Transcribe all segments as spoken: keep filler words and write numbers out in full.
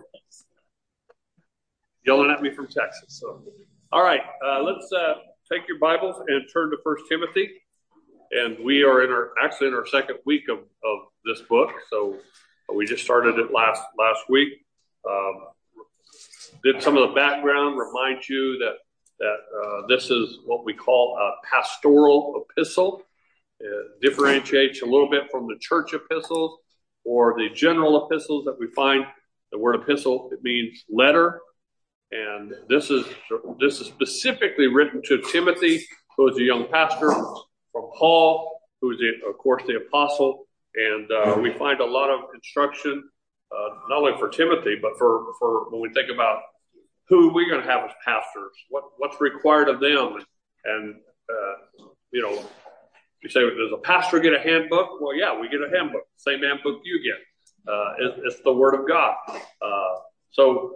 Yelling at me from Texas. So, all right, uh, let's uh, take your Bibles and turn to First Timothy. And we are in our actually in our second week of, of this book. So we just started it last last week. Um, did some of the background, remind you that that uh, this is what we call a pastoral epistle. It differentiates a little bit from the church epistles or the general epistles that we find. The word epistle, it means letter. And this is this is specifically written to Timothy, who is a young pastor, from Paul, who is, the, of course, the apostle. And uh, we find a lot of instruction, uh, not only for Timothy, but for, for when we think about who we're going to have as pastors, what, what's required of them. And, uh, you know, you say, does a pastor get a handbook? Well, yeah, we get a handbook, same handbook you get. Uh, it's, it's the Word of God. Uh, so,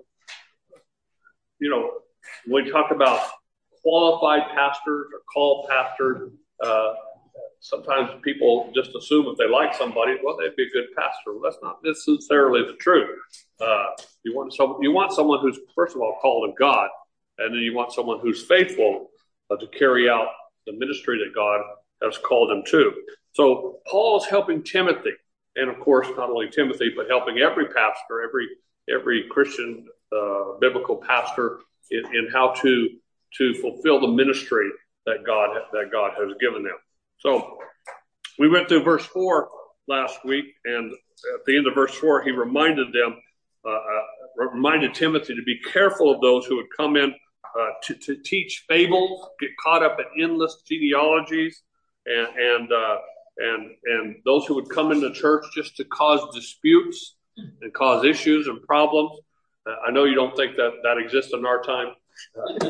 you know, when we talk about qualified pastors or called pastors, uh, sometimes people just assume if they like somebody, well, they'd be a good pastor. Well, that's not necessarily the truth. Uh, you want some, you want someone who's, first of all, called of God, and then you want someone who's faithful uh, to carry out the ministry that God has called him to. So Paul's helping Timothy, and of course, not only Timothy, but helping every pastor, every every Christian uh, biblical pastor in, in how to to fulfill the ministry that God that God has given them. So we went through verse four last week, and at the end of verse four, he reminded them, uh, uh, reminded Timothy to be careful of those who would come in uh, to, to teach fables, get caught up in endless genealogies, and and uh, and and those who would come into church just to cause disputes and cause issues and problems. Uh, I know you don't think that that exists in our time. Uh,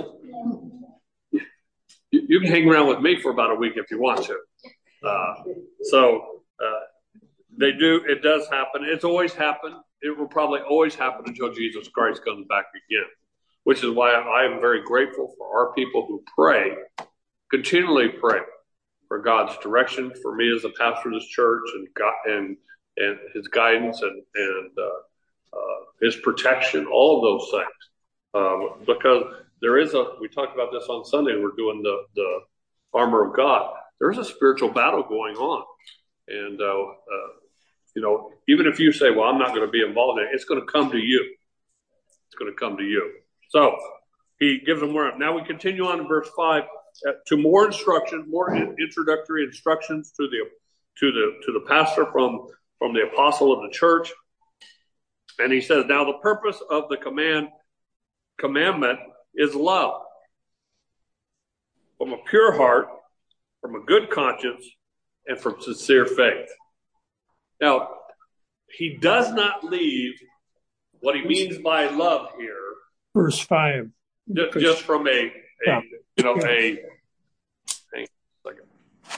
you, you can hang around with me for about a week if you want to. Uh, so uh, they do. It does happen. It's always happened. It will probably always happen until Jesus Christ comes back again, which is why I am very grateful for our people who pray, continually pray for God's direction, for me as a pastor of this church, and God, and and His guidance and and uh, uh, His protection, all of those things, um, because there is a. We talked about this on Sunday. We're doing the the armor of God. There's a spiritual battle going on, and uh, uh, you know, even if you say, "Well, I'm not going to be involved in it," it's going to come to you. It's going to come to you. So he gives them more. Now we continue on in verse five uh, to more instruction, more in, introductory instructions to the to the to the pastor from from the apostle of the church. And he says, now the purpose of the command commandment is love, from a pure heart, from a good conscience, and from sincere faith. Now, he does not leave what he means by love here. Verse five. Just, just from a, a yeah. you know, yeah. a, hang on a second.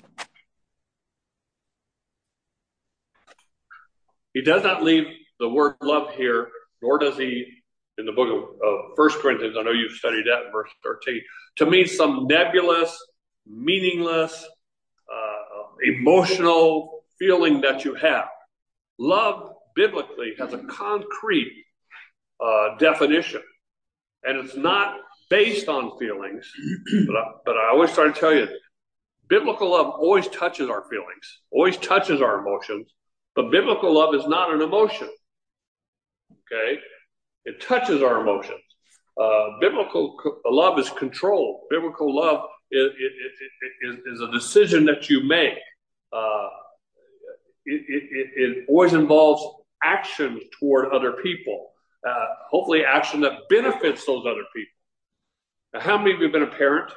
He does not leave the word love here, nor does he in the book of, of First Corinthians, I know you've studied that in verse thirteen, to mean some nebulous, meaningless, uh, emotional feeling that you have. Love, biblically, has a concrete uh, definition. And it's not based on feelings, but I, but I always try to tell you, biblical love always touches our feelings, always touches our emotions, but biblical love is not an emotion, okay? It touches our emotions. Uh, biblical love is controlled. Biblical love is, is, is, is a decision that you make. Uh, it, it, it always involves action toward other people. Uh, hopefully action that benefits those other people. Now, how many of you have been a parent?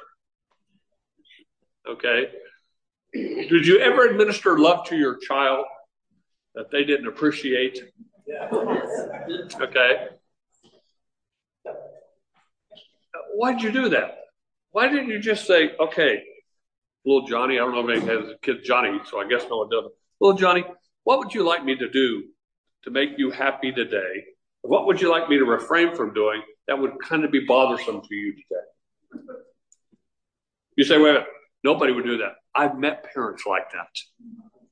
Okay. Did you ever administer love to your child that they didn't appreciate? Yeah. Okay. Why'd you do that? Why didn't you just say, okay, little Johnny, I don't know if anybody has a kid Johnny, so I guess no one doesn't. Little Johnny, what would you like me to do to make you happy today? What would you like me to refrain from doing that would kind of be bothersome to you today? You say, wait a minute, nobody would do that. I've met parents like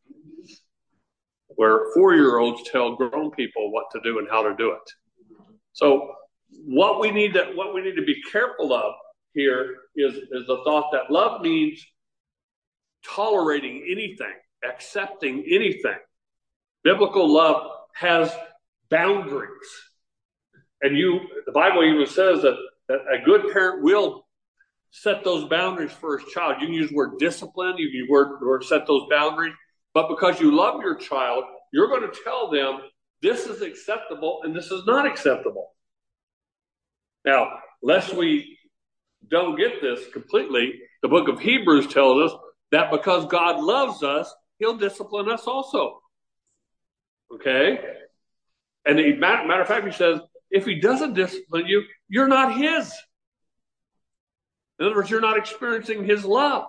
that, where four-year-olds tell grown people what to do and how to do it. So what we need to what we need to be careful of here is, is the thought that love means tolerating anything, accepting anything. Biblical love has boundaries. And you, the Bible even says that, that a good parent will set those boundaries for his child. You can use the word discipline, you can use the word, word set those boundaries. But because you love your child, you're going to tell them this is acceptable and this is not acceptable. Now, lest we don't get this completely, the book of Hebrews tells us that because God loves us, he'll discipline us also. Okay? And the matter, matter of fact, he says, if he doesn't discipline you, you're not his. In other words, you're not experiencing his love.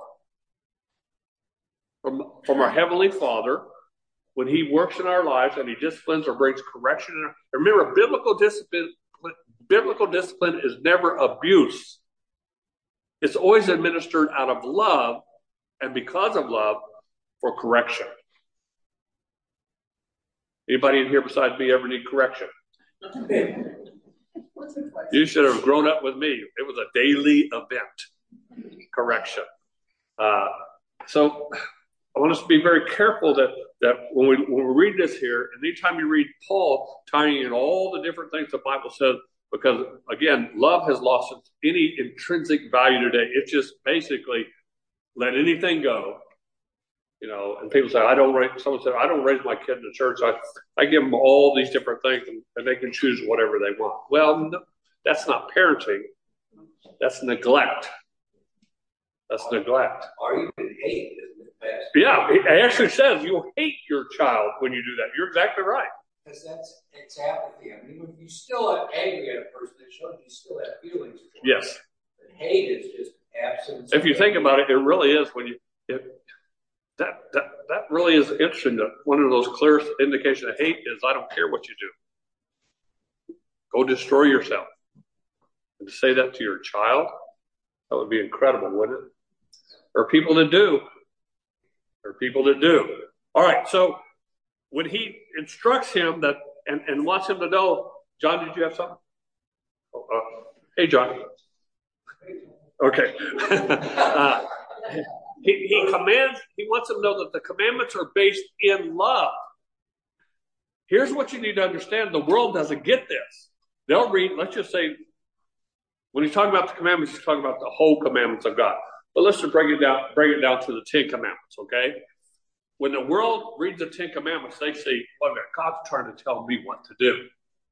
From, from our Heavenly Father, when he works in our lives and he disciplines or brings correction in our, remember, biblical discipline, biblical discipline is never abuse. It's always administered out of love and because of love for correction. Anybody in here besides me ever need correction? You should have grown up with me. It was a daily event, correction. Uh, so I want us to be very careful that, that when we when we read this here, and anytime you read Paul tying in all the different things the Bible says, because, again, love has lost any intrinsic value today. It's just basically let anything go. You know, and people say, I don't raise, someone said, I don't raise my kid in the church. I, I give them all these different things and, and they can choose whatever they want. Well, no, that's not parenting. That's neglect. That's neglect. Or even hate. Yeah, it actually says you'll hate your child when you do that. You're exactly right. Because that's, it's apathy. I mean, when you still have angry at a person, it shows you still have feelings. Yes. But hate is just absence. If you think about it, it really is when you, it, That, that that really is interesting. That one of those clear indications of hate is I don't care what you do. Go destroy yourself. And to say that to your child, that would be incredible, wouldn't it? There are people that do. There are people that do. All right, so when he instructs him that and, and wants him to know, John, did you have something? Oh, uh, hey, John. Okay. uh, He, he commands, he wants them to know that the commandments are based in love. Here's what you need to understand. The world doesn't get this. They'll read, let's just say, when he's talking about the commandments, he's talking about the whole commandments of God. But let's just break it down, bring it down to the Ten Commandments, okay? When the world reads the Ten Commandments, they say, well, God's trying to tell me what to do.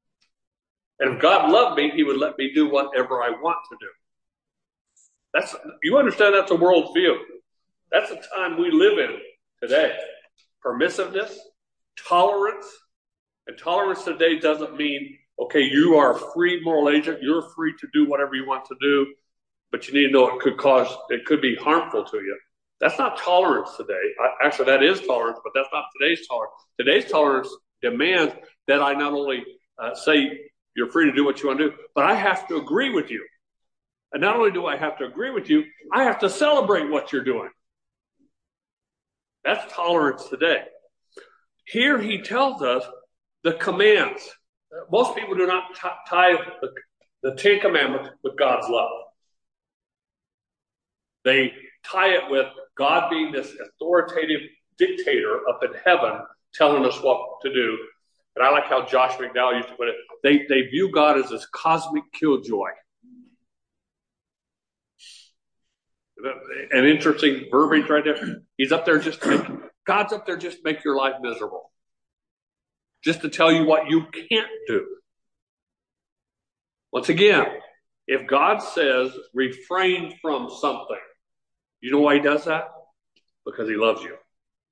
And if God loved me, he would let me do whatever I want to do. That's, you understand that's a world's view. That's the time we live in today. Permissiveness, tolerance. And tolerance today doesn't mean, okay, you are a free moral agent. You're free to do whatever you want to do. But you need to know it could cause, it could be harmful to you. That's not tolerance today. I, actually, that is tolerance, but that's not today's tolerance. Today's tolerance demands that I not only uh, say you're free to do what you want to do, but I have to agree with you. And not only do I have to agree with you, I have to celebrate what you're doing. That's tolerance today. Here he tells us the commands. Most people do not t- tie the, the Ten Commandments with God's love. They tie it with God being this authoritative dictator up in heaven telling us what to do. And I like how Josh McDowell used to put it. They, they view God as this cosmic killjoy. An interesting verbiage right there. He's up there just to make, God's up there just to make your life miserable. Just to tell you what you can't do. Once again, if God says refrain from something, you know why he does that? Because he loves you.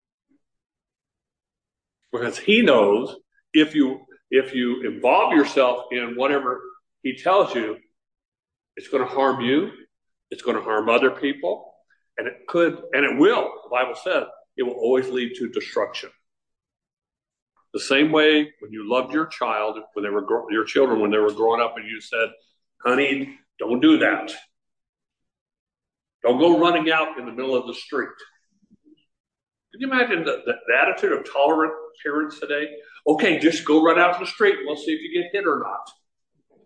Because he knows if you if you involve yourself in whatever he tells you, it's going to harm you. It's going to harm other people, and it could, and it will. The Bible says it will always lead to destruction. The same way when you loved your child, when they were your children, when they were growing up, and you said, "Honey, don't do that. Don't go running out in the middle of the street." Can you imagine the, the, the attitude of tolerant parents today? Okay, just go run out in the street, and we'll see if you get hit or not.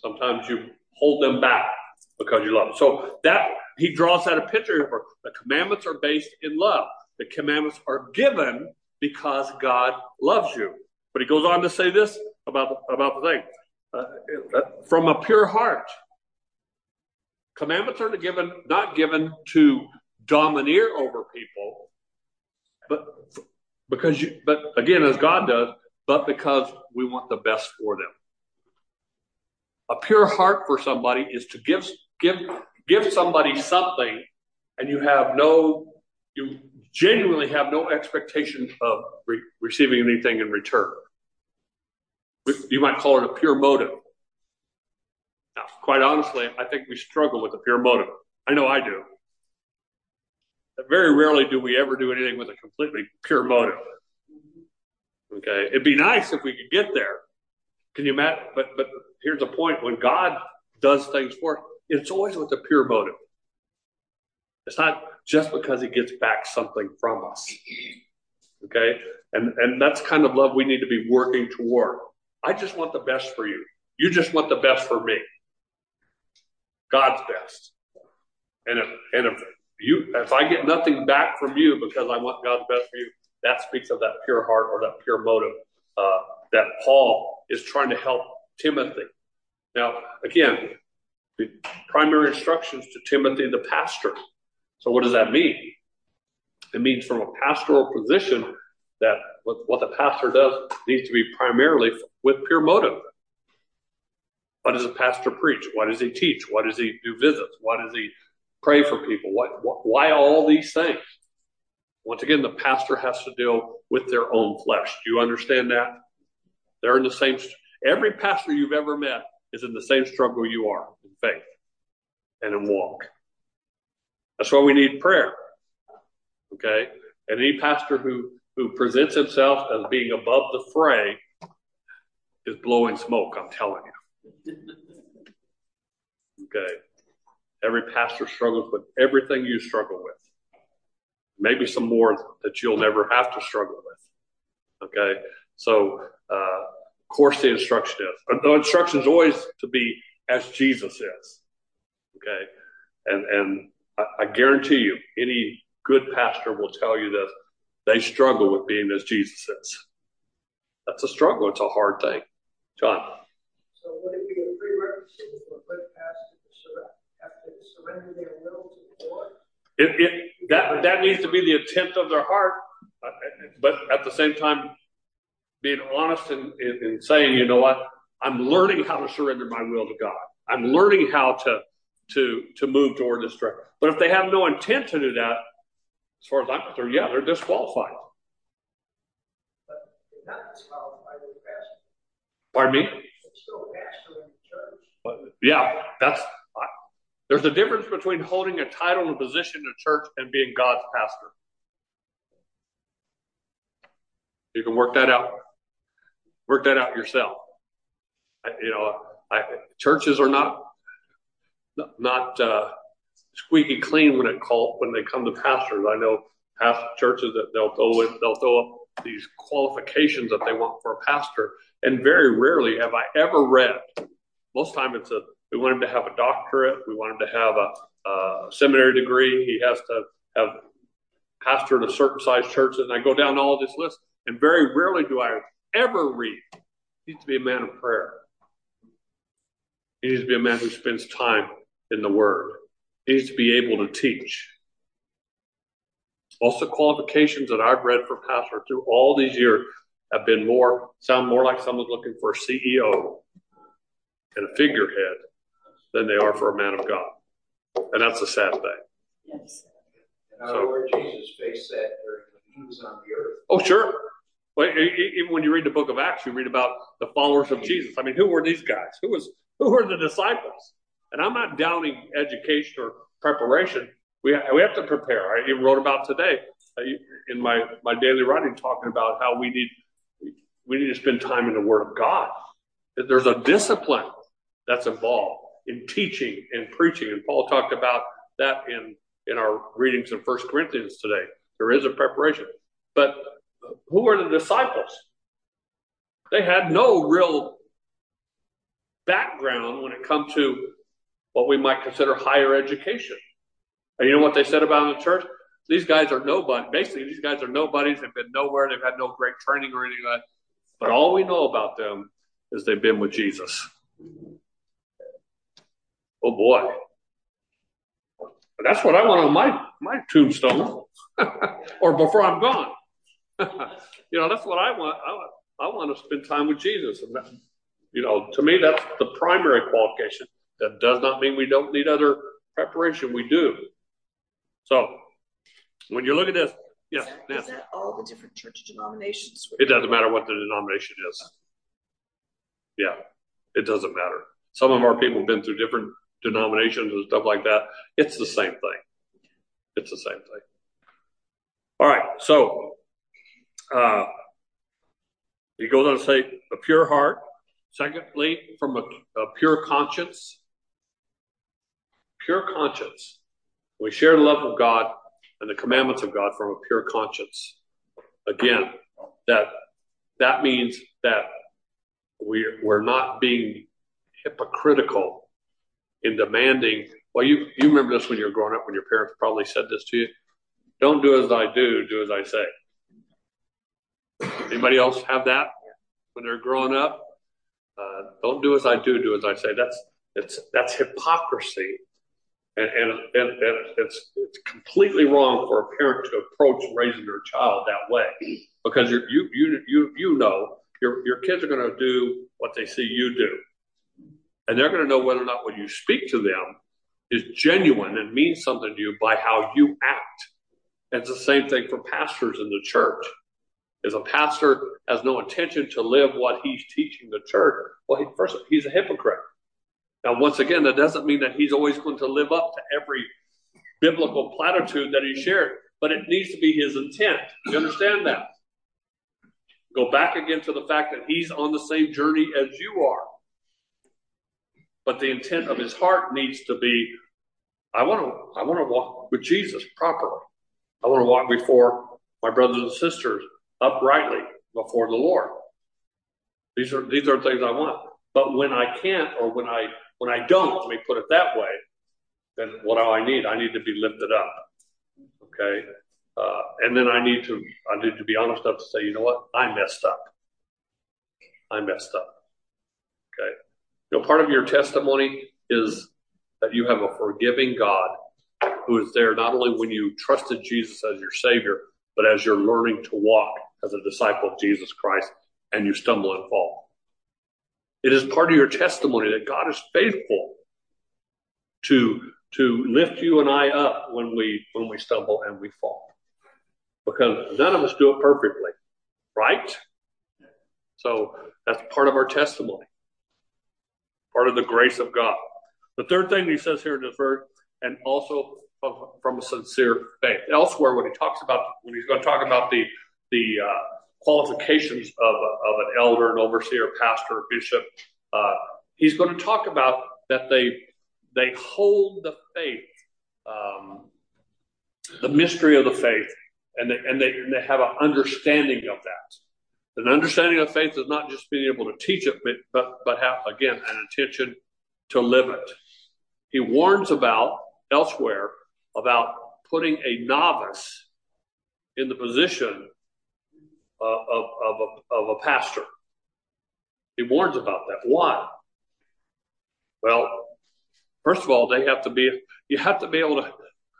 Sometimes you hold them back because you love them. So that he draws out a picture of the commandments are based in love. The commandments are given because God loves you. But he goes on to say this about, about the thing. Uh, from a pure heart. Commandments are given, not given to domineer over people, but because you, but again, as God does, but because we want the best for them. A pure heart for somebody is to give, give, give somebody something, and you have no, you genuinely have no expectation of re- receiving anything in return. You might call it a pure motive. Now, quite honestly, I think we struggle with a pure motive. I know I do. Very rarely do we ever do anything with a completely pure motive. Okay, it'd be nice if we could get there. Can you imagine? But but here's the point: when God does things for us, it's always with a pure motive. It's not just because He gets back something from us. Okay, and and that's kind of love we need to be working toward. I just want the best for you. You just want the best for me. God's best. And if and if you if I get nothing back from you because I want God's best for you, that speaks of that pure heart or that pure motive uh, that Paul is trying to help Timothy. Now, again, the primary instructions to Timothy, the pastor. So what does that mean? It means from a pastoral position that what, what the pastor does needs to be primarily with pure motive. What does a pastor preach? What does he teach? What does he do visits? What does he pray for people? What, what, why all these things? Once again, the pastor has to deal with their own flesh. Do you understand that? They're in the same, every pastor you've ever met is in the same struggle you are in faith and in walk. That's why we need prayer. Okay? And any pastor who, who presents himself as being above the fray is blowing smoke, I'm telling you. Okay? Every pastor struggles with everything you struggle with. Maybe some more that you'll never have to struggle with. Okay? So, uh, of course the instruction is. The instruction is always to be as Jesus is. Okay? And, and I, I guarantee you, any good pastor will tell you this. They struggle with being as Jesus is. That's a struggle. It's a hard thing. John. So would it be a prerequisite for a good pastor to sur- have to surrender their will to the Lord? It, it, that, that needs to be the intent of their heart, uh, but at the same time, being honest in, in, in saying, you know what, I'm learning how to surrender my will to God. I'm learning how to to to move toward this direction. But if they have no intent to do that, as far as I'm concerned, yeah, they're disqualified. But they're not disqualified as pastor. Pardon me? They're still pastor in the church. But, yeah, that's I, there's a difference between holding a title and position in a church and being God's pastor. You can work that out. Work that out yourself. I, you know, I, churches are not not uh, squeaky clean when it call when they come to pastors. I know past churches that they'll throw in, they'll throw up these qualifications that they want for a pastor, and very rarely have I ever read. Most time it's a we want him to have a doctorate, we want him to have a, a seminary degree, he has to have pastored a certain size church, and I go down all this list, and very rarely do I ever read. He needs to be a man of prayer. He needs to be a man who spends time in the Word. He needs to be able to teach. Most of the qualifications that I've read for pastor through all these years have been more, sound more like someone's looking for a C E O and a figurehead than they are for a man of God. And that's a sad thing. Yes. And our so, Lord Jesus faced that when he was on the earth. Oh, sure. Well, even when you read the book of Acts, you read about the followers of Jesus. I mean, who were these guys? Who was who were the disciples? And I'm not downing education or preparation. We we have to prepare. I even wrote about today in my, my daily writing, talking about how we need we need to spend time in the Word of God. There's a discipline that's involved in teaching and preaching, and Paul talked about that in in our readings in First Corinthians today. There is a preparation, but who were the disciples? They had no real background when it comes to what we might consider higher education. And you know what they said about in the church? These guys are nobody. Basically, these guys are nobodies. They've been nowhere. They've had no great training or anything like that. But all we know about them is they've been with Jesus. Oh, boy. That's what I want on my, my tombstone. Or before I'm gone. You know, that's what I want. I want, I want to spend time with Jesus. And that, you know, to me, that's the primary qualification. That does not mean we don't need other preparation. We do. So, when you look at this, yes, is, that, is that all the different church denominations? It doesn't matter what the denomination is. Yeah, it doesn't matter. Some of our people have been through different denominations and stuff like that. It's the same thing. It's the same thing. All right, so uh, he goes on to say a pure heart. Secondly, from a, a pure conscience. Pure conscience. We share the love of God and the commandments of God from a pure conscience. Again, that that means that we, we're not being hypocritical in demanding. Well, you, you remember this when you were growing up, when your parents probably said this to you. Don't do as I do, do as I say. Anybody else have that when they're growing up? Uh, don't do as I do, do as I say. That's it's that's hypocrisy. And, and, and, and it's it's completely wrong for a parent to approach raising their child that way, because you're, you you you you know your your kids are going to do what they see you do, and they're going to know whether or not what you speak to them is genuine and means something to you by how you act. And it's the same thing for pastors in the church. If a pastor has no intention to live what he's teaching the church, well, he, first he's a hypocrite. Now, once again, that doesn't mean that he's always going to live up to every biblical platitude that he shared, but it needs to be his intent. You understand that? Go back again to the fact that he's on the same journey as you are. But the intent of his heart needs to be, I want to, I want to walk with Jesus properly. I want to walk before my brothers and sisters uprightly before the Lord. These are, these are things I want. But when I can't, or when I When I don't, let me put it that way, then what do I need? I need to be lifted up, okay? Uh, and then I need to I need to be honest enough to say, you know what? I messed up. I messed up, okay? You know, part of your testimony is that you have a forgiving God who is there not only when you trusted Jesus as your Savior, but as you're learning to walk as a disciple of Jesus Christ and you stumble and fall. It is part of your testimony that God is faithful to, to lift you and I up when we when we stumble and we fall. Because none of us do it perfectly, right? So that's part of our testimony, part of the grace of God. The third thing he says here in this verse, and also from, from a sincere faith. Elsewhere, when he talks about, when he's going to talk about the the uh, qualifications of, a, of an elder, an overseer, pastor, bishop, uh, he's going to talk about that they they hold the faith, um, the mystery of the faith, and they, and they, and they have an understanding of that. An understanding of faith is not just being able to teach it, but, but, but have, again, an intention to live it. He warns about, elsewhere, about putting a novice in the position of, of, of, a, of a pastor. He warns about that. Why? Well, first of all, they have to be, you have to be able to,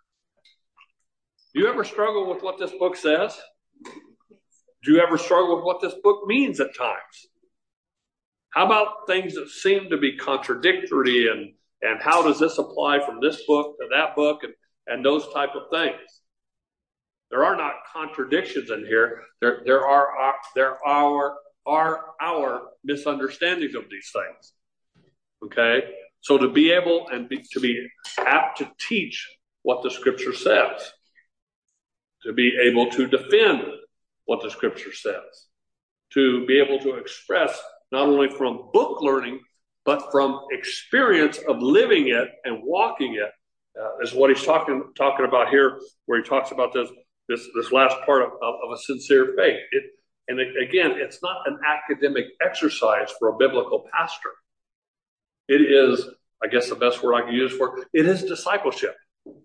do you ever struggle with what this book says? Do you ever struggle with what this book means at times? How about things that seem to be contradictory, and, and how does this apply from this book to that book, and, and those type of things? There are not contradictions in here. There, there are, are there are, are our misunderstandings of these things. Okay? So to be able and be, to be apt to teach what the Scripture says, to be able to defend what the Scripture says, to be able to express not only from book learning, but from experience of living it and walking it, uh, is what he's talking talking about here, where he talks about this this this last part of, of, of a sincere faith. It, and it, again, it's not an academic exercise for a biblical pastor. It is, I guess the best word I can use for it, it is discipleship.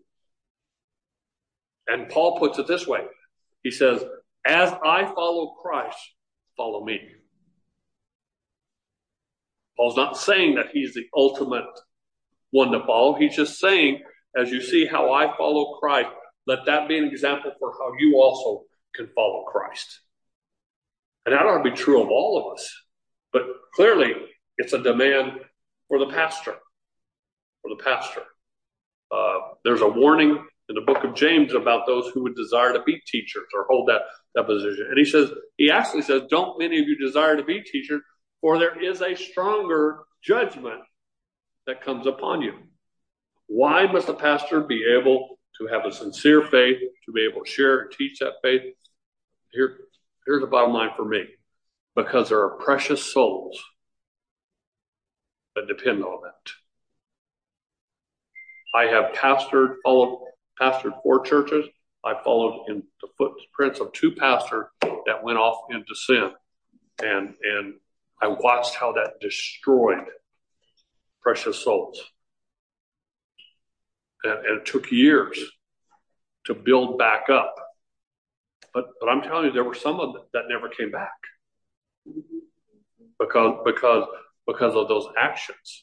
And Paul puts it this way. He says, as I follow Christ, follow me. Paul's not saying that he's the ultimate one to follow. He's just saying, as you see how I follow Christ, let that be an example for how you also can follow Christ. And that ought to be true of all of us. But clearly, it's a demand for the pastor. For the pastor. Uh, there's a warning in the book of James about those who would desire to be teachers or hold that, that position. And he says, he actually says, don't many of you desire to be teachers, for there is a stronger judgment that comes upon you. Why must the pastor be able to have a sincere faith, to be able to share and teach that faith? Here, here's the bottom line for me. Because there are precious souls that depend on that. I have pastored, followed, pastored four churches. I followed in the footprints of two pastors that went off into sin. And, and I watched how that destroyed precious souls. And, and it took years to build back up. But, but I'm telling you, there were some of them that never came back. Because, because, because of those actions.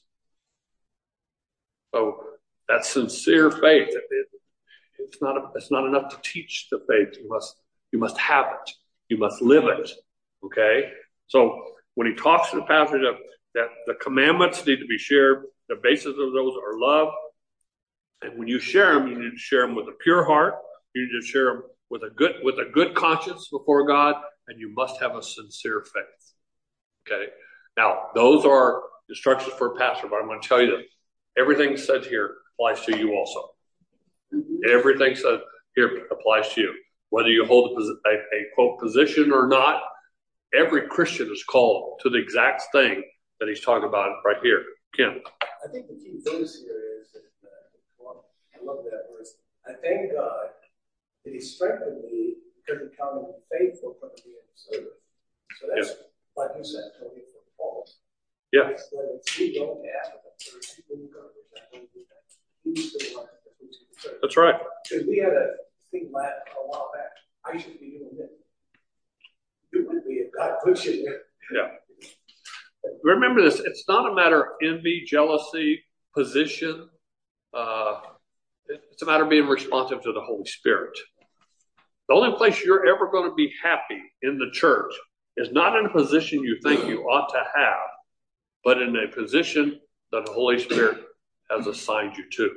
So that sincere faith, it, it, it's not a, it's not enough to teach the faith. You must you must have it. You must live it. Okay. So when he talks to the pastor that, that the commandments need to be shared, the basis of those are love. And when you share them, you need to share them with a pure heart. You need to share them with a good with a good conscience before God, and you must have a sincere faith. Okay. Now those are instructions for a pastor, but I'm going to tell you that everything said here applies to you also. Everything said here applies to you. Whether you hold a, a, a quote position or not, every Christian is called to the exact thing that he's talking about right here. Ken. I think the key verse here is, that, uh, I love that verse. I thank God that he strengthened me because he counted me faithful from the beginning of service. So that's, yes. Like you said, Tony, for Paul. Yeah. But if we don't have it, he's still like the That's right. Because we had a thing last a while back. I should be doing this. You would be if God puts you there. Yeah. Remember this. It's not a matter of envy, jealousy, position. Uh, it's a matter of being responsive to the Holy Spirit. The only place you're ever going to be happy in the church is not in a position you think you ought to have, but in a position that the Holy Spirit has assigned you to.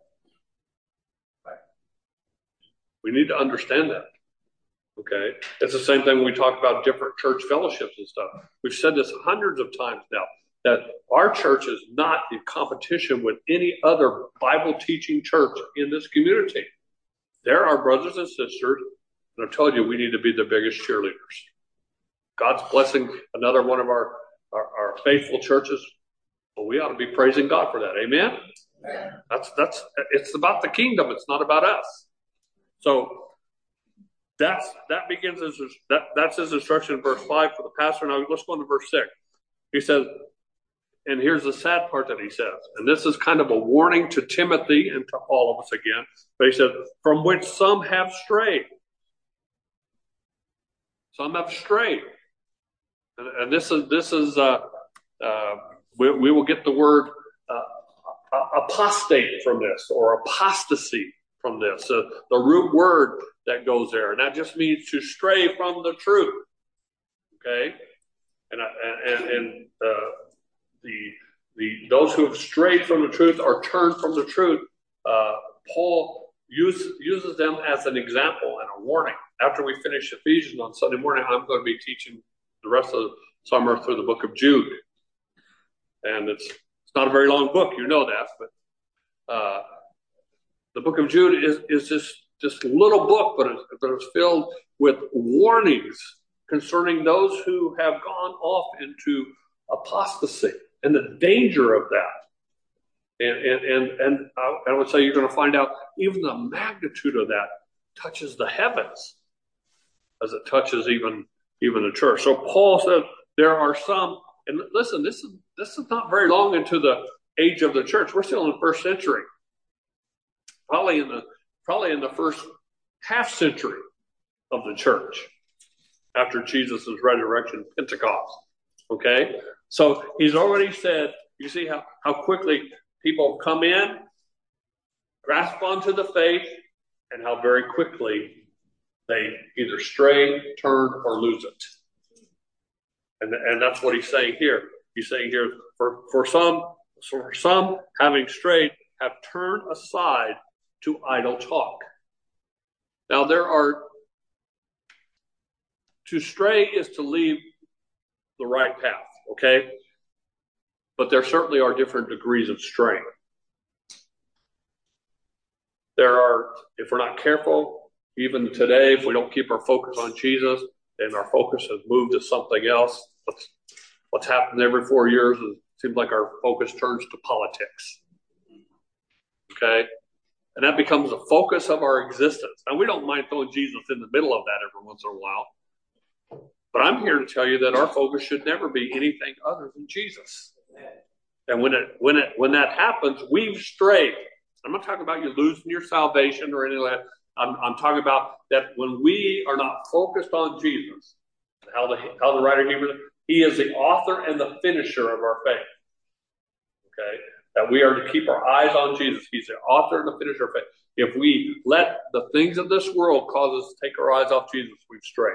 We need to understand that. Okay? It's the same thing when we talk about different church fellowships and stuff. We've said this hundreds of times now, that our church is not in competition with any other Bible teaching church in this community. There are brothers and sisters, and I've told you we need to be the biggest cheerleaders. God's blessing another one of our, our, our faithful churches. Well, we ought to be praising God for that. Amen? Amen. That's that's it's about the kingdom. It's not about us. So that's that begins his that that's his instruction in verse five for the pastor. Now let's go into verse six. He says, and here's the sad part that he says, and this is kind of a warning to Timothy and to all of us again. But he says, from which some have strayed. Some have strayed. And, and this is this is uh, uh, we, we will get the word uh, apostate from this, or apostasy from this. Uh, the root word that goes there, and that just means to stray from the truth. Okay, and and and uh, the the those who have strayed from the truth or turned from the truth, uh, Paul uses uses them as an example and a warning. After we finish Ephesians on Sunday morning, I'm going to be teaching the rest of the summer through the book of Jude. And it's it's not a very long book, you know that, but uh, the book of Jude is, is this, this little book, but it's, but it's filled with warnings concerning those who have gone off into apostasy and the danger of that. And, and, and, and I would say you're going to find out even the magnitude of that touches the heavens as it touches even, even the church. So Paul says there are some and listen, this is this is not very long into the age of the church. We're still in the first century, probably in the probably in the first half century of the church after Jesus' resurrection, Pentecost. Okay, so he's already said. You see how how quickly people come in, grasp onto the faith, and how very quickly they either stray, turn, or lose it. And, and that's what he's saying here. He's saying here, for, for some, for some having strayed, have turned aside to idle talk. Now there are, to stray is to leave the right path, okay? But there certainly are different degrees of straying. There are, if we're not careful, even today, if we don't keep our focus on Jesus, and our focus has moved to something else, what's, what's happened every four years is, it seems like our focus turns to politics. Okay? And that becomes the focus of our existence. And we don't mind throwing Jesus in the middle of that every once in a while. But I'm here to tell you that our focus should never be anything other than Jesus. And when it when it when that happens, we've strayed. I'm not talking about you losing your salvation or anything like that. I'm, I'm talking about that when we are not focused on Jesus, how the how the writer Hebrews, he is the author and the finisher of our faith. Okay, that we are to keep our eyes on Jesus. He's the author and the finisher of faith. If we let the things of this world cause us to take our eyes off Jesus, we've strayed.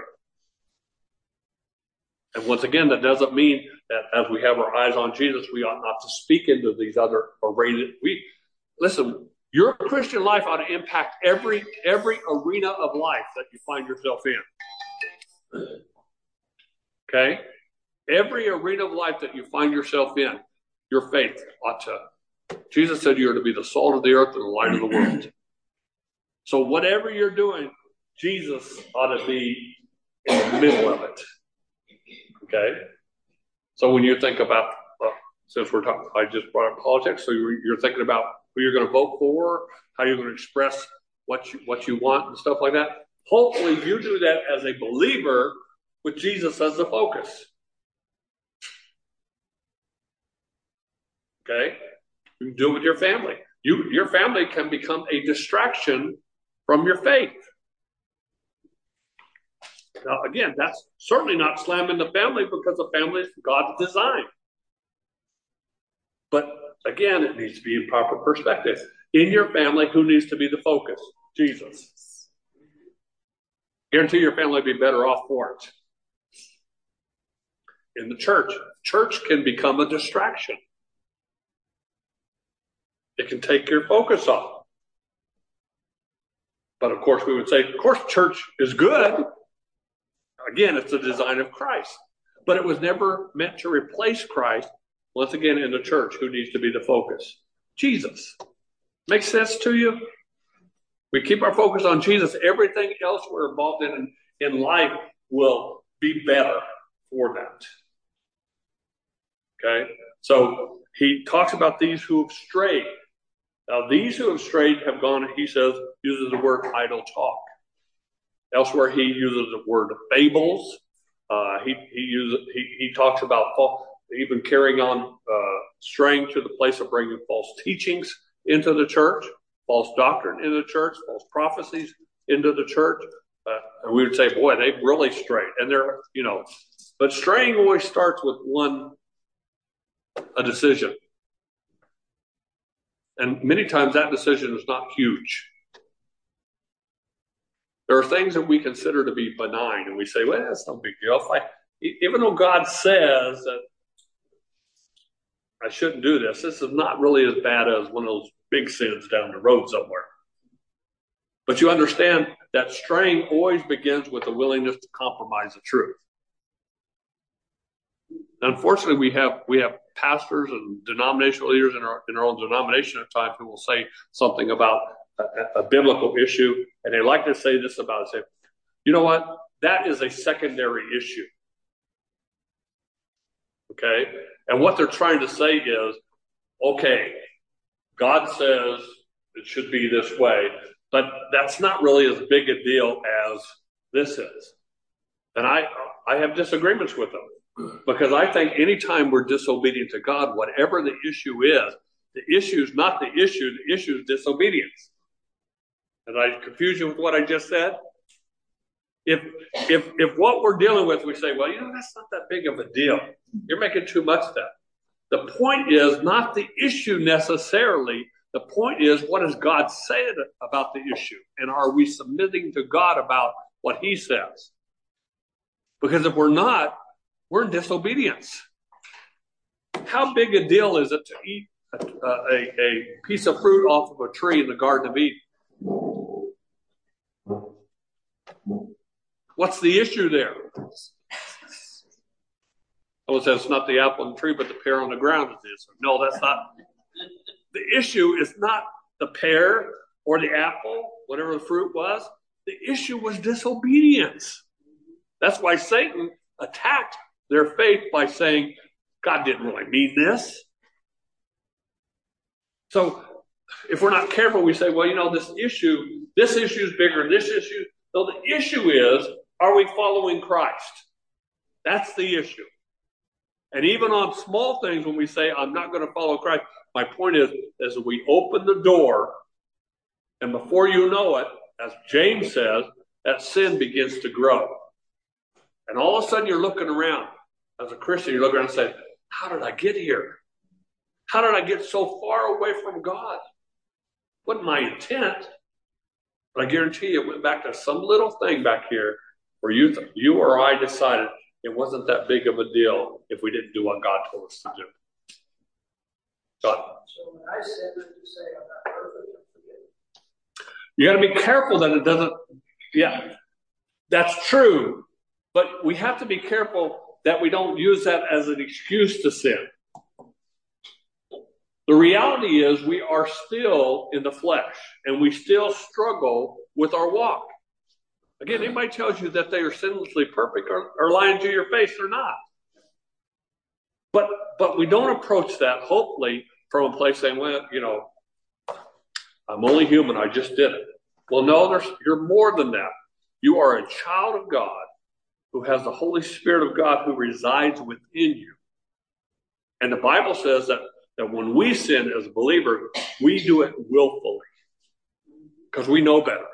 And once again, that doesn't mean that as we have our eyes on Jesus, we ought not to speak into these other arena. We listen. Your Christian life ought to impact every every arena of life that you find yourself in. Okay? Every arena of life that you find yourself in, your faith ought to. Jesus said you are to be the salt of the earth and the light of the world. So whatever you're doing, Jesus ought to be in the middle of it. Okay? So when you think about, uh, since we're talking, I just brought up politics, so you're, you're thinking about who you're going to vote for, how you're going to express what you, what you want and stuff like that. Hopefully you do that as a believer with Jesus as the focus. Okay? You can do it with your family. You, your family can become a distraction from your faith. Now, again, that's certainly not slamming the family because the family is God's design. But again, it needs to be in proper perspective. In your family, who needs to be the focus? Jesus. Guarantee your family will be better off for it. In the church, church can become a distraction. It can take your focus off. But of course, we would say, of course, church is good. Again, it's the design of Christ. But it was never meant to replace Christ. Once again, in the church, who needs to be the focus? Jesus. Makes sense to you? We keep our focus on Jesus. Everything else we're involved in in life will be better for that. Okay? So he talks about these who have strayed. Now, these who have strayed have gone, he says, uses the word idle talk. Elsewhere, he uses the word fables. Uh, he he uses he he talks about even carrying on, uh, straying to the place of bringing false teachings into the church, false doctrine into the church, false prophecies into the church. Uh, and we would say, boy, they've really strayed. And they're, you know, but straying always starts with one, a decision. And many times that decision is not huge. There are things that we consider to be benign, and we say, well, that's no big deal. If I, even though God says that I shouldn't do this, this is not really as bad as one of those big sins down the road somewhere. But you understand that straying always begins with the willingness to compromise the truth. Unfortunately, we have we have pastors and denominational leaders in our in our own denomination at times who will say something about a, a biblical issue, and they like to say this about it. Say, you know what? That is a secondary issue. Okay? And what they're trying to say is, okay, God says it should be this way, but that's not really as big a deal as this is. And I I have disagreements with them. Because I think anytime we're disobedient to God, whatever the issue is, the issue is not the issue, the issue is disobedience. Did I confuse you with what I just said? If if if what we're dealing with, we say, well, you know, that's not that big of a deal. You're making too much of that. The point is not the issue necessarily. The point is, what does God say about the issue? And are we submitting to God about what he says? Because if we're not, we're in disobedience. How big a deal is it to eat a, a, a piece of fruit off of a tree in the Garden of Eden? What's the issue there? Someone says it's not the apple on the tree, but the pear on the ground it is. No, that's not. The issue is not the pear or the apple, whatever the fruit was. The issue was disobedience. That's why Satan attacked their faith by saying, God didn't really mean this. So if we're not careful, we say, well, you know, this issue, this issue is bigger than this issue. So the issue is, are we following Christ? That's the issue. And even on small things, when we say, I'm not going to follow Christ, my point is, as we open the door, and before you know it, as James says, that sin begins to grow. And all of a sudden you're looking around. As a Christian, you look around and say, how did I get here? How did I get so far away from God? Wasn't my intent. But I guarantee you it went back to some little thing back here where you, th- you or I decided it wasn't that big of a deal if we didn't do what God told us to do. God. So when I said that to say I'm not perfect, I'm forgiven. You got to be careful that it doesn't, yeah, that's true. But we have to be careful that we don't use that as an excuse to sin. The reality is we are still in the flesh and we still struggle with our walk. Again, anybody tells you that they are sinlessly perfect or, or lying to your face, they're not. But but we don't approach that, hopefully, from a place saying, well, you know, I'm only human, I just did it. Well, no, there's, you're more than that. You are a child of God who has the Holy Spirit of God who resides within you. And the Bible says that, that when we sin as believers, we do it willfully because we know better.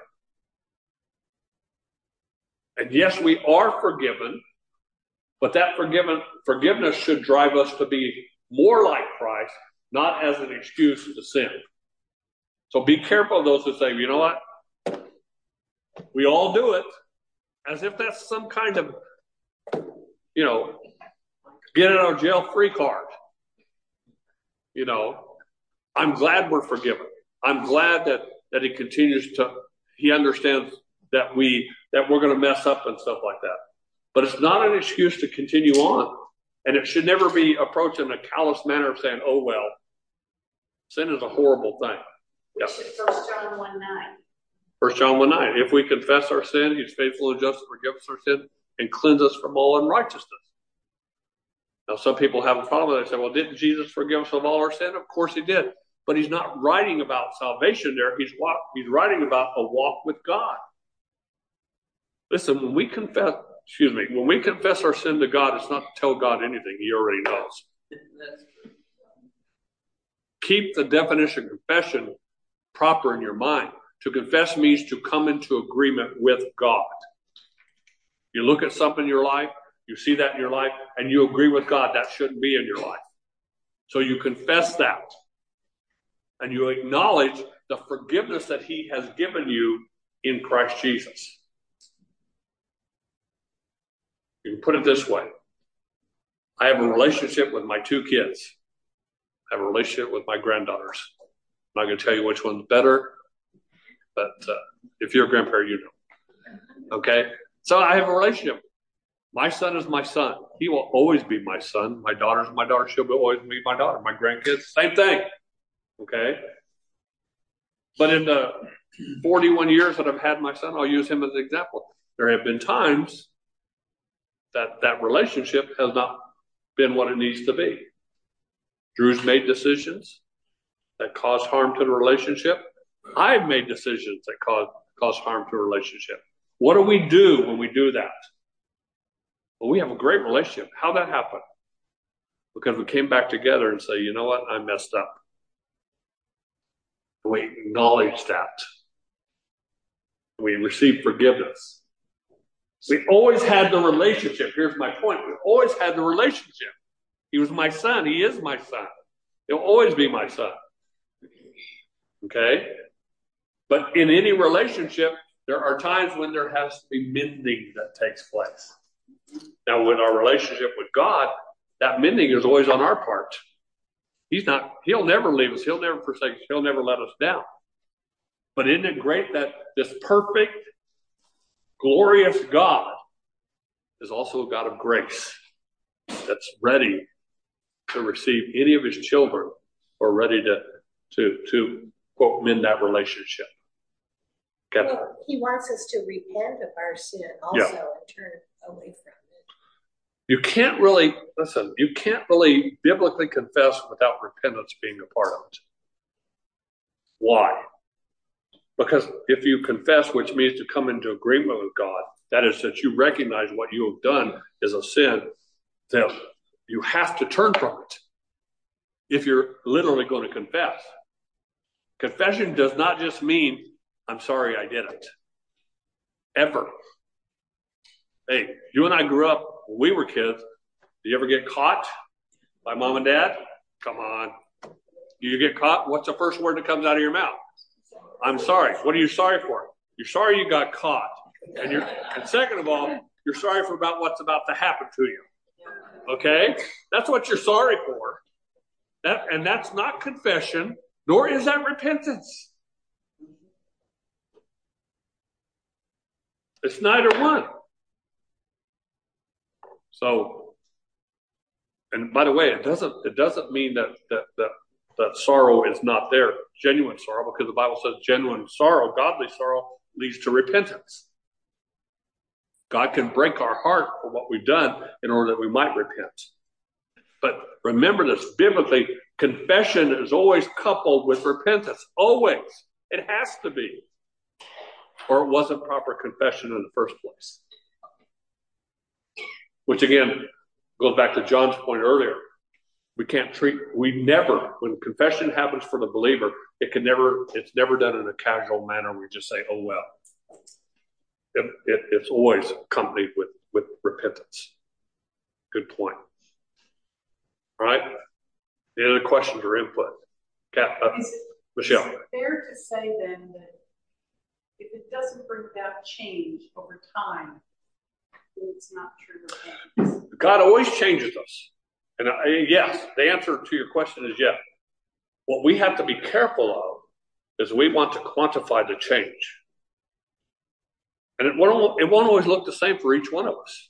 And yes, we are forgiven, but that forgiven, forgiveness should drive us to be more like Christ, not as an excuse to sin. So be careful of those who say, you know what? We all do it, as if that's some kind of, you know, get out of jail free card. You know, I'm glad we're forgiven. I'm glad that, that he continues to, he understands that we, that we're going to mess up and stuff like that. But it's not an excuse to continue on. And it should never be approached in a callous manner of saying, oh, well, sin is a horrible thing. Yeah. First John one nine. First John one nine. If we confess our sin, he's faithful and just to forgive us our sin and cleanse us from all unrighteousness. Now, some people have a problem with it. They say, well, didn't Jesus forgive us of all our sin? Of course he did. But he's not writing about salvation there. He's, walk, he's writing about a walk with God. Listen, when we confess, excuse me, when we confess our sin to God, it's not to tell God anything. He already knows. Keep the definition of confession proper in your mind. To confess means to come into agreement with God. You look at something in your life, you see that in your life, and you agree with God that shouldn't be in your life. So you confess that. And you acknowledge the forgiveness that he has given you in Christ Jesus. You can put it this way. I have a relationship with my two kids. I have a relationship with my granddaughters. I'm not going to tell you which one's better, but uh, if you're a grandparent, you know. Okay? So I have a relationship. My son is my son. He will always be my son. My daughter's my daughter. She'll always be my daughter. My grandkids, same thing. Okay? But in the forty-one years that I've had my son, I'll use him as an example. There have been times that that relationship has not been what it needs to be. Drew's made decisions that cause harm to the relationship. I've made decisions that cause, cause harm to a relationship. What do we do when we do that? Well, we have a great relationship. How'd that happen? Because we came back together and say, you know what? I messed up. We acknowledged that. We received forgiveness. We always had the relationship. Here's my point. We always had the relationship. He was my son. He is my son. He'll always be my son. Okay? But in any relationship, there are times when there has to be mending that takes place. Now, with our relationship with God, that mending is always on our part. He's not, he'll never leave us. He'll never forsake us. He'll never let us down. But isn't it great that this perfect, glorious God is also a God of grace that's ready to receive any of his children or ready to, to, to quote, mend that relationship. Okay. Well, he wants us to repent of our sin also Yeah. and turn away from it. You can't really, listen, you can't really biblically confess without repentance being a part of it. Why? Because if you confess, which means to come into agreement with God, that is that you recognize what you have done is a sin, that you have to turn from it if you're literally going to confess. Confession does not just mean, I'm sorry I did it. Ever. Hey, you and I grew up when we were kids. Did you ever get caught by mom and dad? Come on. You get caught, what's the first word that comes out of your mouth? I'm sorry. What are you sorry for? You're sorry you got caught. And you're, and second of all, you're sorry for about what's about to happen to you. Okay? That's what you're sorry for. That, and that's not confession, nor is that repentance. It's neither one. So, and by the way, it doesn't it doesn't mean that that that, that sorrow is not there, genuine sorrow, because the Bible says genuine sorrow, godly sorrow, leads to repentance. God can break our heart for what we've done in order that we might repent. But remember this, biblically, confession is always coupled with repentance. Always. It has to be. Or it wasn't proper confession in the first place. Which again, goes back to John's point earlier. We can't treat, we never, when confession happens for the believer, it can never, it's never done in a casual manner. We just say, oh, well. It, it, it's always accompanied with, with repentance. Good point. All right? Any other questions or input? Kat, uh, is it, Michelle. Is it fair to say then that if it doesn't bring about change over time, then it's not true repentance? God always changes us. And uh, yes, the answer to your question is yes. What we have to be careful of is we want to quantify the change. And it won't, it won't always look the same for each one of us.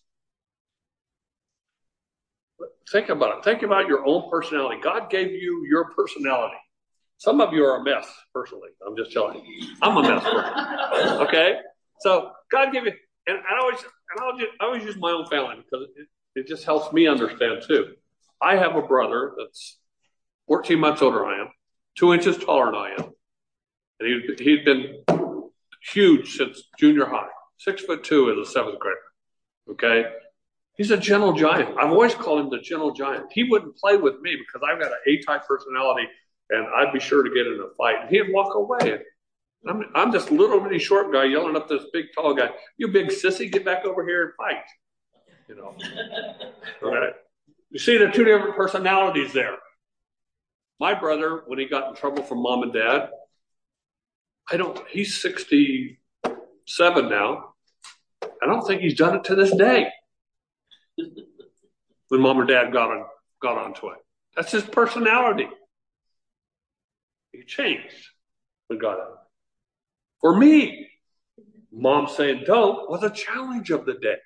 But think about it. Think about your own personality. God gave you your personality. Some of you are a mess, personally. I'm just telling you. I'm a mess person. Okay? So God gave you, and I always, and I'll just, I always use my own family because it, it just helps me understand too. I have a brother that's fourteen months older than I am, two inches taller than I am. And he, he'd been huge since junior high. Six foot two as a seventh grader. Okay? He's a gentle giant. I've always called him the gentle giant. He wouldn't play with me because I've got an A-type personality and I'd be sure to get in a fight. And he'd walk away. I'm, I'm this little bitty short guy yelling up this big tall guy. You big sissy, get back over here and fight. You know. Right? You see the two different personalities there. My brother, when he got in trouble from mom and dad, I don't, he's sixty-seven now. I don't think he's done it to this day. When mom or dad got on, got onto it. That's his personality. He changed when God had it. For me, mom saying don't was a challenge of the day.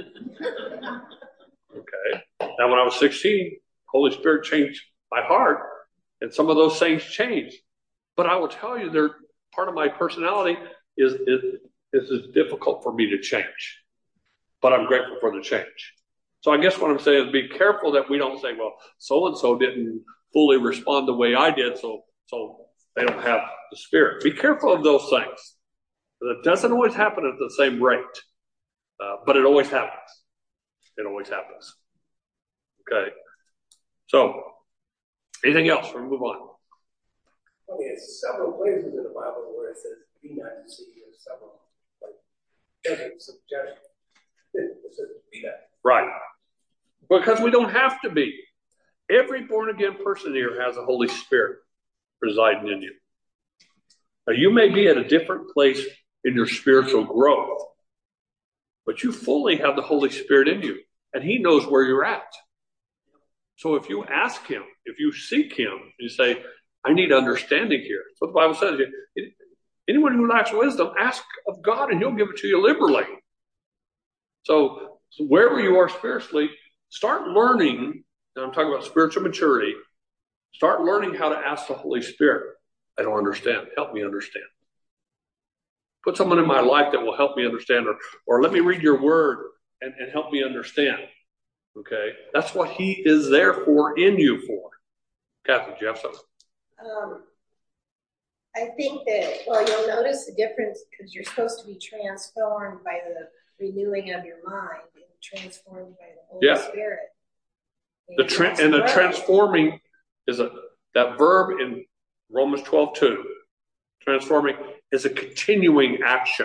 Okay. Now when I was sixteen, Holy Spirit changed my heart, and some of those things changed. But I will tell you, they're part of my personality is is is difficult for me to change. But I'm grateful for the change. So I guess what I'm saying is be careful that we don't say, well, so-and-so didn't fully respond the way I did, so so they don't have the Spirit. Be careful of those things. It doesn't always happen at the same rate, uh, but it always happens. It always happens. Okay. So, anything else? We'll move on. I mean, it's several places in the Bible where it says, be not deceived. There's several, like, doesn't suggest it says be that. Right. Because we don't have to be. Every born-again person here has a Holy Spirit residing in you. Now, you may be at a different place in your spiritual growth, but you fully have the Holy Spirit in you, and He knows where you're at. So if you ask Him, if you seek Him, and you say, I need understanding here. That's what the Bible says. Anyone who lacks wisdom, ask of God, and He'll give it to you liberally. So, so wherever you are spiritually, start learning, and I'm talking about spiritual maturity, start learning how to ask the Holy Spirit, I don't understand. Help me understand. Put someone in my life that will help me understand, or, or let me read your word and, and help me understand. Okay? That's what He is there for, in you for. Kathy, do you have something? Um, I think that, well, you'll notice the difference because you're supposed to be transformed by the renewing of your mind and transformed by the Holy Yeah. Spirit. The tra- and the growth. transforming is a that verb in Romans twelve two. Transforming is a continuing action.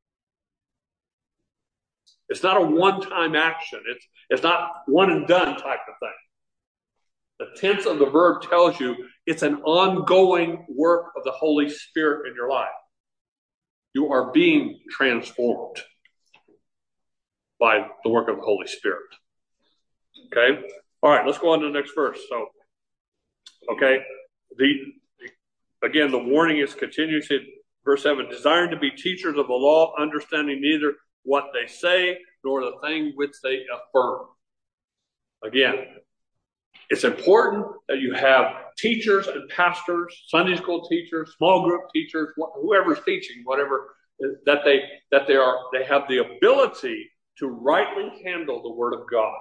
It's not a one-time action. It's it's not one and done type of thing. The tense of the verb tells you it's an ongoing work of the Holy Spirit in your life. You are being transformed by the work of the Holy Spirit. Okay? All right, let's go on to the next verse. So, okay, the again, the warning is continuous in verse seven, desiring to be teachers of the law, understanding neither what they say nor the thing which they affirm. Again, it's important that you have teachers and pastors, Sunday school teachers, small group teachers, whoever's teaching, whatever, that they that they are they have the ability to rightly handle the Word of God.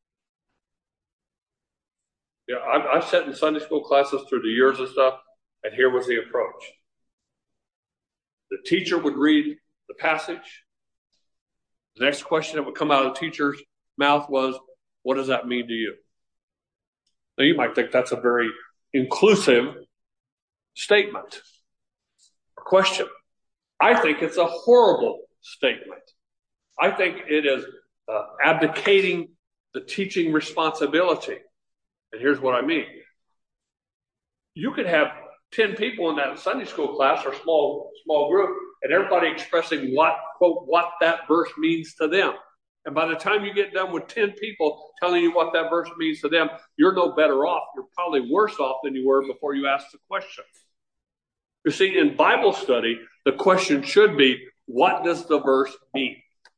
Yeah, I've, I've sat in Sunday school classes through the years and stuff, and here was the approach. The teacher would read the passage. The next question that would come out of the teacher's mouth was, what does that mean to you? Now, you might think that's a very inclusive statement or question. I think it's a horrible statement. I think it is uh, abdicating the teaching responsibility. And here's what I mean. You could have ten people in that Sunday school class or small small group, and everybody expressing what, quote, what that verse means to them. And by the time you get done with ten people telling you what that verse means to them, you're no better off. You're probably worse off than you were before you asked the question. You see, in Bible study, the question should be, what does the verse mean?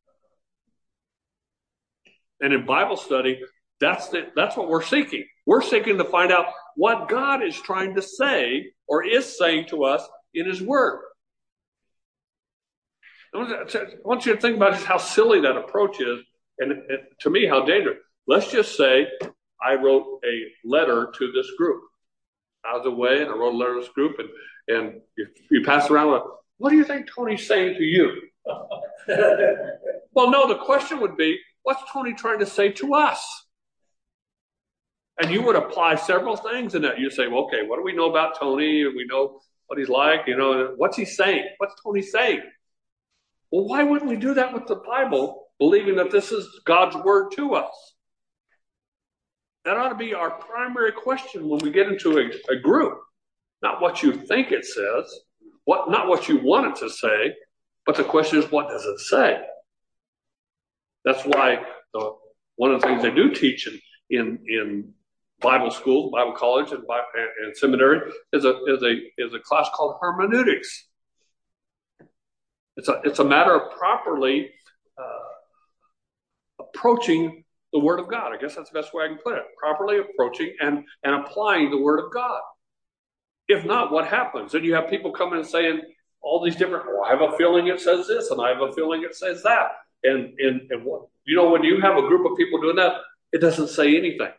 And in Bible study, that's the, that's what we're seeking. We're seeking to find out what God is trying to say or is saying to us in His Word. I want you to think about just how silly that approach is, and, and to me, how dangerous. Let's just say I wrote a letter to this group. I was away, and I wrote a letter to this group, and, and you, you pass around, like, what do you think Tony's saying to you? Well, no, the question would be, what's Tony trying to say to us? And you would apply several things in that. You say, well, okay, what do we know about Tony? We know what he's like. You know, what's he saying? What's Tony saying? Well, why wouldn't we do that with the Bible, believing that this is God's word to us? That ought to be our primary question when we get into a, a group. Not what you think it says, what not what you want it to say, but the question is, what does it say? That's why the, one of the things they do teach in in, in Bible school, Bible college, and, and seminary is a is a is a class called hermeneutics. It's a it's a matter of properly uh, approaching the Word of God. I guess that's the best way I can put it. Properly approaching and and applying the Word of God. If not, what happens? Then you have people coming and saying all these different. Oh, I have a feeling it says this, and I have a feeling it says that. And and and what you know, when you have a group of people doing that, it doesn't say anything.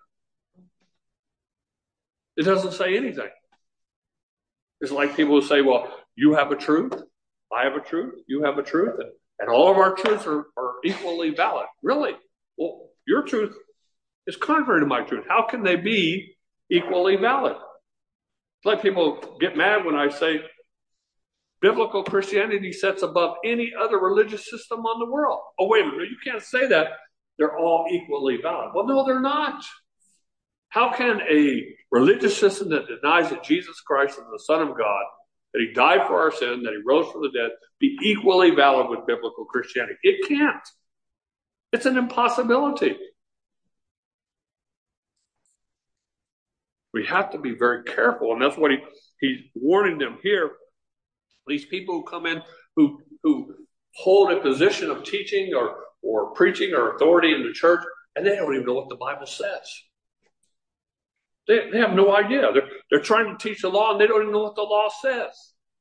It doesn't say anything. It's like people who say, well, you have a truth, I have a truth, you have a truth, and, and all of our truths are, are equally valid. Really? Well, your truth is contrary to my truth. How can they be equally valid? It's like people get mad when I say biblical Christianity sets above any other religious system on the world. Oh, wait a minute, you can't say that. They're all equally valid. Well, no, they're not. How can a religious system that denies that Jesus Christ is the Son of God, that he died for our sin, that he rose from the dead, be equally valid with biblical Christianity? It can't. It's an impossibility. We have to be very careful, and that's what he, he's warning them here. These people who come in who who hold a position of teaching or, or preaching or authority in the church, and they don't even know what the Bible says. They, they have no idea. They're, they're trying to teach the law, and they don't even know what the law says.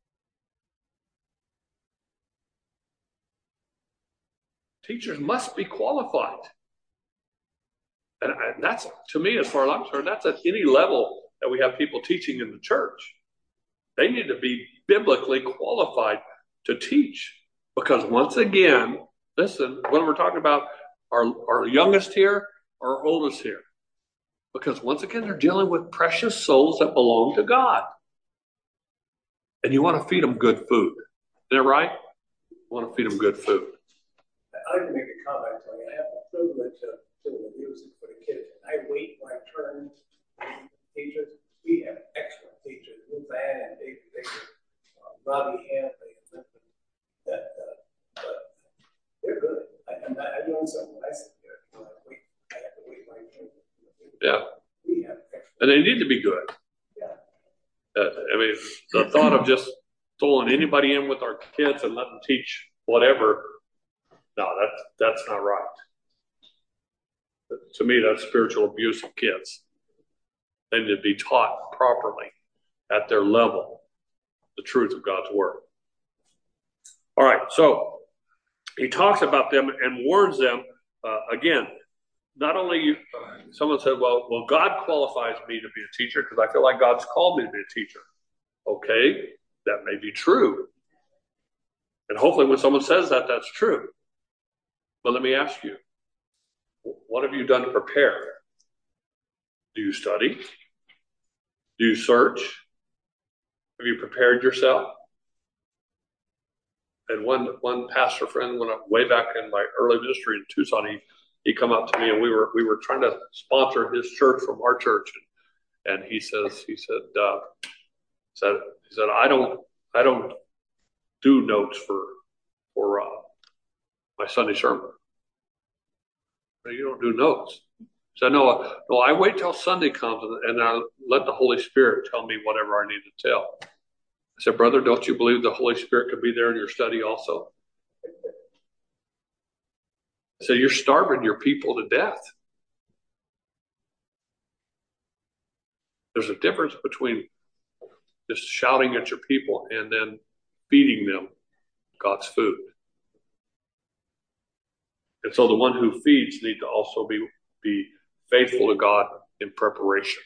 Teachers must be qualified. And, and that's, to me, as far as I'm concerned, that's at any level that we have people teaching in the church. They need to be biblically qualified to teach. Because once again, listen, when we're talking about our, our youngest here, our oldest here. Because once again, they're dealing with precious souls that belong to God. And you want to feed them good food. Isn't that right? You want to feed them good food. I'd like to make a comment. I have the privilege of doing the music for the kids. I wait my turn. Teachers, we have excellent teachers. Ruth Ann and David Baker, uh, Robbie Hanley, and that, uh, but they're good. I, I'm, I learned something when I sit there. You know, I, wait, I have to wait my turn. Yeah. We have excellent. And they need to be good. Yeah. Uh, I mean, the thought of just throwing anybody in with our kids and letting them teach whatever, no, that's, that's not right. To me, that's spiritual abuse of kids. They need to be taught properly at their level the truth of God's word. All right, so he talks about them and warns them, uh, again, not only, uh, someone said, well, well, God qualifies me to be a teacher because I feel like God's called me to be a teacher. Okay, that may be true. And hopefully when someone says that, that's true. But let me ask you, what have you done to prepare? Do you study? Do you search? Have you prepared yourself? And one one pastor friend, when I, way back in my early ministry in Tucson, he he come up to me and we were we were trying to sponsor his church from our church, and, and he says he said uh, said he said I don't I don't do notes for for uh, my Sunday sermon. You don't do notes. So no, no, I wait till Sunday comes and I let the Holy Spirit tell me whatever I need to tell. I said, brother, don't you believe the Holy Spirit could be there in your study also? I said, you're starving your people to death. There's a difference between just shouting at your people and then feeding them God's food. And so the one who feeds need to also be, be faithful to God in preparation.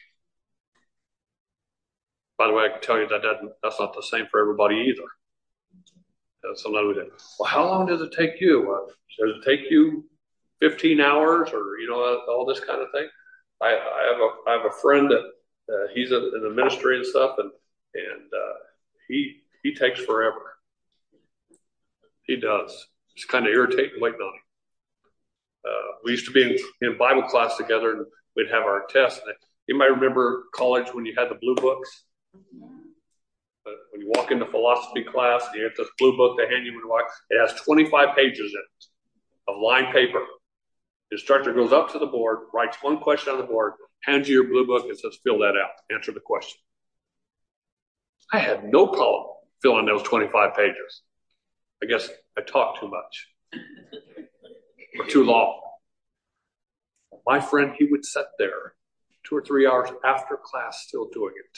By the way, I can tell you that, that that's not the same for everybody either. Uh, sometimes we say, well, how long does it take you? Uh, does it take you fifteen hours or, you know, uh, all this kind of thing? I, I have a I have a friend that uh, he's in, in the ministry and stuff, and and uh, he he takes forever. He does. It's kind of irritating waiting on him. Uh, we used to be in, in Bible class together, and we'd have our tests. And you might remember college when you had the blue books. Uh, when you walk into philosophy class, you get this blue book they hand you when you walk. It has twenty-five pages in it of lined paper. The instructor goes up to the board, writes one question on the board, hands you your blue book, and says, "Fill that out. Answer the question." I had no problem filling those twenty-five pages. I guess I talk too much. For too long. My friend, he would sit there two or three hours after class still doing it.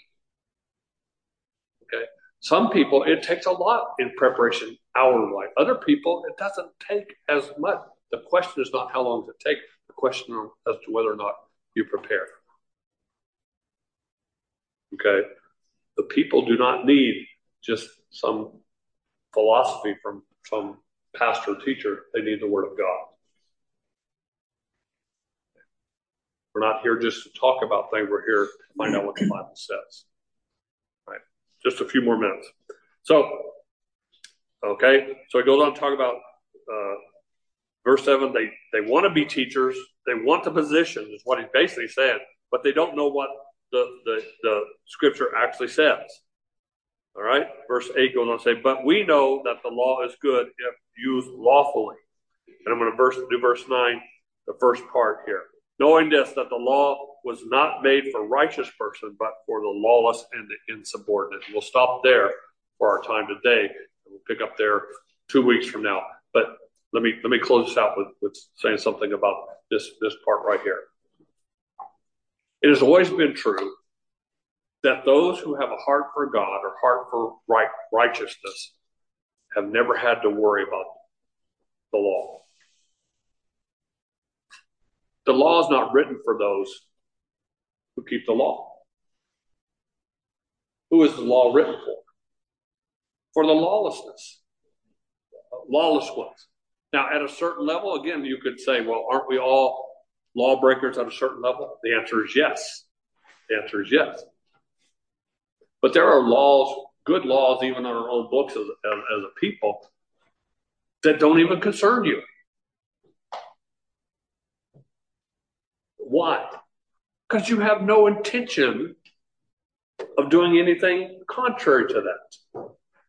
Okay. Some people, it takes a lot in preparation, hour-wise. Other people, it doesn't take as much. The question is not how long does it take. The question is as to whether or not you prepare. Okay. The people do not need just some philosophy from some pastor or teacher. They need the Word of God. We're not here just to talk about things. We're here to find out what the Bible says. All right. Just a few more minutes. So, okay. So he goes on to talk about uh, verse seven. They, they want to be teachers. They want the position is what he's basically saying, but they don't know what the, the, the scripture actually says. All right. Verse eight goes on to say, but we know that the law is good if used lawfully. And I'm going to verse, do verse nine, the first part here. Knowing this, that the law was not made for righteous person, but for the lawless and the insubordinate. We'll stop there for our time today. And we'll pick up there two weeks from now. But let me let me close this out with, with saying something about this, this part right here. It has always been true that those who have a heart for God or heart for right righteousness have never had to worry about the law. The law is not written for those who keep the law. Who is the law written for? For the lawlessness. Lawless ones. Now, at a certain level, again, you could say, well, aren't we all lawbreakers at a certain level? The answer is yes. The answer is yes. But there are laws, good laws, even on our own books as, as, as a people, that don't even concern you. Why? Because you have no intention of doing anything contrary to that.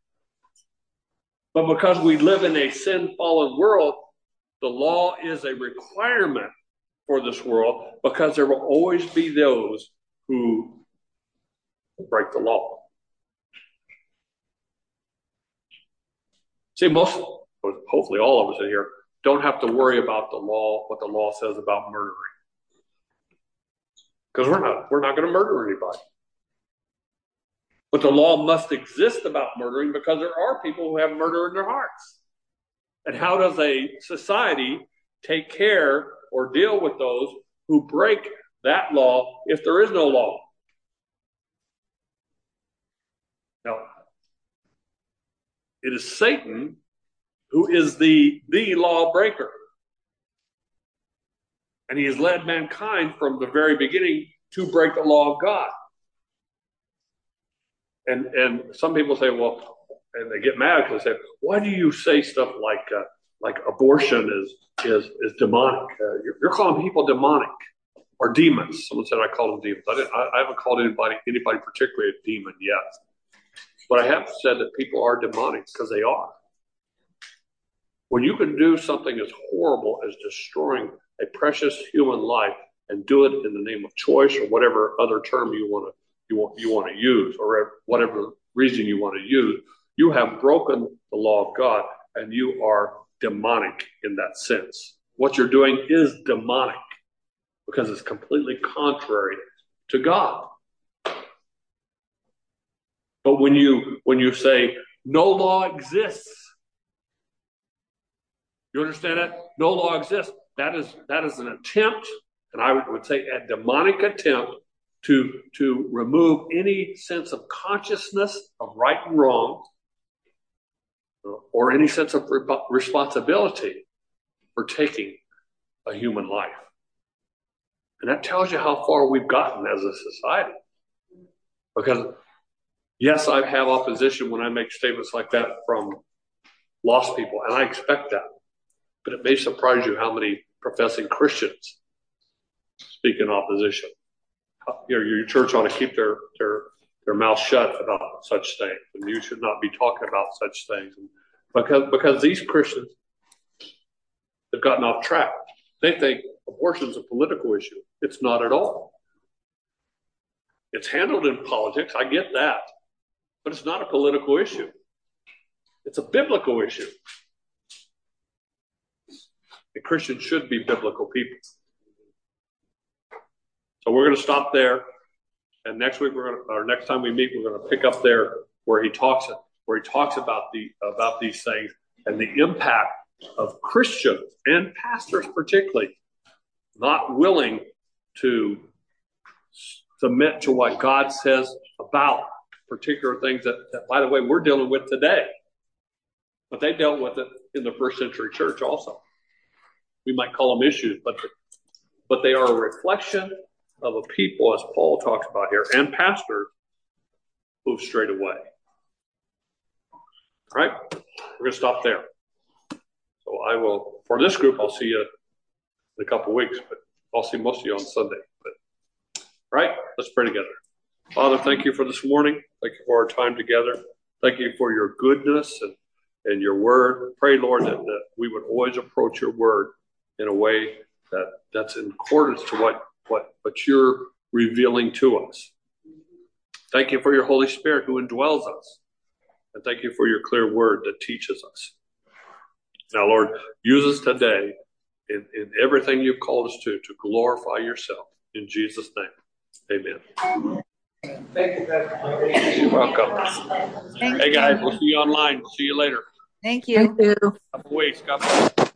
But because we live in a sin-fallen world, the law is a requirement for this world because there will always be those who break the law. See, most, hopefully all of us in here, don't have to worry about the law, what the law says about murdering. Because we're not, we're not going to murder anybody. But the law must exist about murdering because there are people who have murder in their hearts. And how does a society take care or deal with those who break that law if there is no law? Now, it is Satan who is the, the lawbreaker. And he has led mankind from the very beginning to break the law of God. And and some people say, well, and they get mad because they say, why do you say stuff like uh, like abortion is is is demonic? Uh, you're, you're calling people demonic or demons. Someone said I called them demons. I, didn't, I, I haven't called anybody anybody particularly a demon yet. But I have said that people are demonic because they are. When you can do something as horrible as destroying a precious human life and do it in the name of choice or whatever other term you want to you want you want to use or whatever reason you want to use, you have broken the law of God and you are demonic in that sense. What you're doing is demonic because it's completely contrary to God. But when you when you say no law exists, you understand that? No law exists. That is that is an attempt, and I would, would say a demonic attempt to to remove any sense of consciousness of right and wrong, or any sense of re- responsibility for taking a human life. And that tells you how far we've gotten as a society. Because yes, I have opposition when I make statements like that from lost people, and I expect that. But it may surprise you how many professing Christians speak in opposition. You know, your church ought to keep their, their, their mouth shut about such things, and you should not be talking about such things. Because, because these Christians have gotten off track. They think abortion is a political issue. It's not at all. It's handled in politics. I get that. But it's not a political issue. It's a biblical issue. And Christians should be biblical people. So we're going to stop there. And next week, we're going to, or next time we meet, we're going to pick up there where he talks, where he talks about the about these things and the impact of Christians and pastors, particularly, not willing to submit to what God says about particular things that, that, by the way, we're dealing with today. But they dealt with it in the first century church also. We might call them issues, but the, but they are a reflection of a people, as Paul talks about here, and pastors who've strayed away. All right, we're going to stop there. So I will, for this group, I'll see you in a couple of weeks, but I'll see most of you on Sunday. But all right, let's pray together. Father, thank you for this morning. Thank you for our time together. Thank you for your goodness and, and your word. Pray, Lord, that, that we would always approach your word in a way that, that's in accordance to what, what, what you're revealing to us. Thank you for your Holy Spirit who indwells us. And thank you for your clear word that teaches us. Now, Lord, use us today in, in everything you've called us to, to glorify yourself. In Jesus' name, amen. Thank you, Pastor. You're welcome. Thank Hey, you. guys, we'll see you online. We'll see you later. Thank you. Couple weeks. God bless.